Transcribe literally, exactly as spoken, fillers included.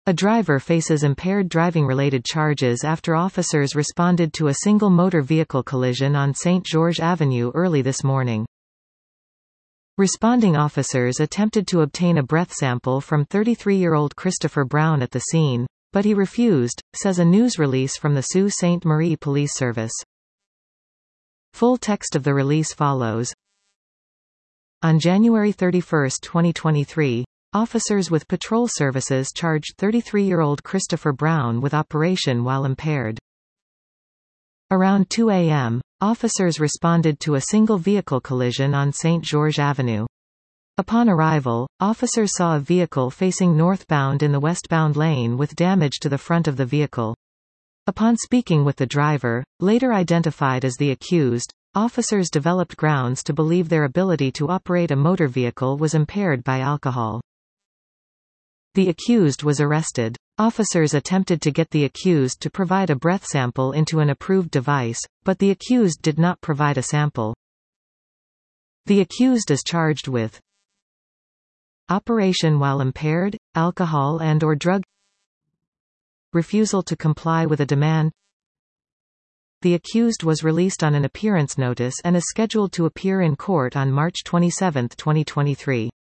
A driver faces impaired driving-related charges after officers responded to a single motor vehicle collision on Saint George Avenue early this morning. Responding officers attempted to obtain a breath sample from thirty-three-year-old Christopher Brown at the scene, but he refused, says a news release from the Sault Ste. Marie Police Service. Full text of the release follows. On January thirty-first, twenty twenty-three, officers with patrol services charged thirty-three-year-old Christopher Brown with operation while impaired. Around two A M, officers responded to a single vehicle collision on Saint George Avenue. Upon arrival, officers saw a vehicle facing northbound in the westbound lane with damage to the front of the vehicle. Upon speaking with the driver, later identified as the accused, officers developed grounds to believe their ability to operate a motor vehicle was impaired by alcohol. The accused was arrested. Officers attempted to get the accused to provide a breath sample into an approved device, but the accused did not provide a sample. The accused is charged with operation while impaired, alcohol and or drug, refusal to comply with a demand. The accused was released on an appearance notice and is scheduled to appear in court on March twenty-seventh, twenty twenty-three.